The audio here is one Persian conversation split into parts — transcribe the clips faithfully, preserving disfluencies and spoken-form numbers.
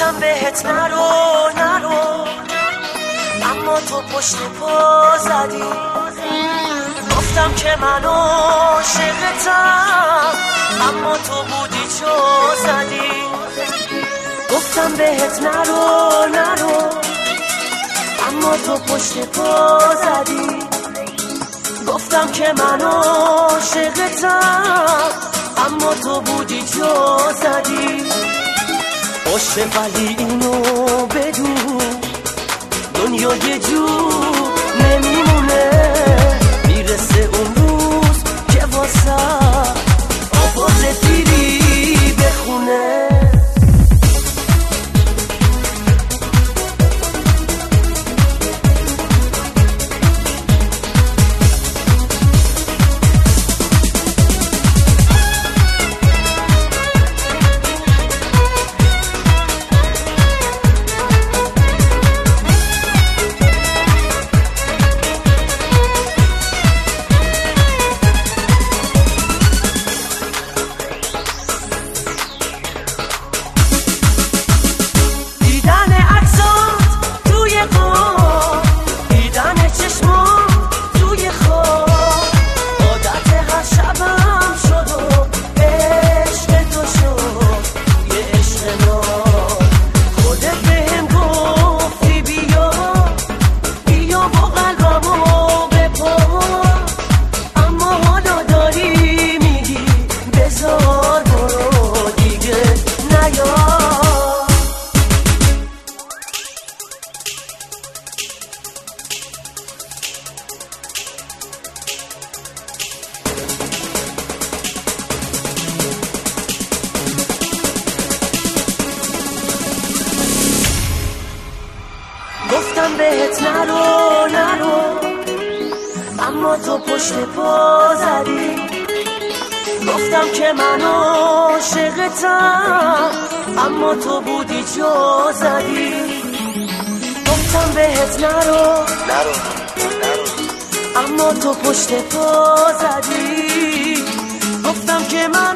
گفتم بهت نرو نرو، اما تو پشت پا زدی. گفتم که من عاشقتم، اما تو بودی چو زدی. گفتم بهت نرو نرو، اما تو پشت پا زدی. گفتم که من عاشقتم، اما تو بودی چو زدی. باشه ولی اینو بدون، دنیا یه جور نمیمونه. میرسه اون روز که واسه آواز پیری بخونه. گفتم بهت نرو نرو، اما تو پشت پا زدی. گفتم که من عاشقتم، اما تو بودی چو زدی. گفتم بهت نرو نرو نرو، اما تو پشت پا زدی. گفتم که من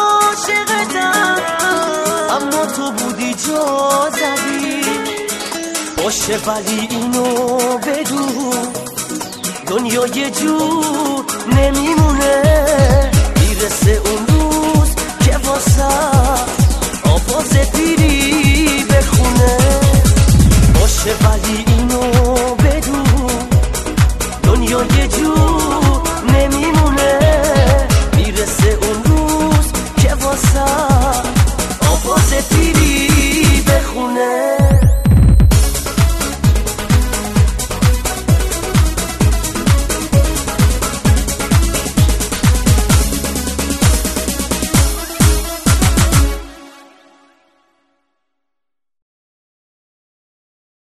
عاشقتم، اما تو بودی چو زدی. باشه ولی اینو بدون، دنیا یه جور نمیمونه. میرسه اون روز که واسه آواز پیری بخونه. باشه ولی اینو بدون، دنیا یه جور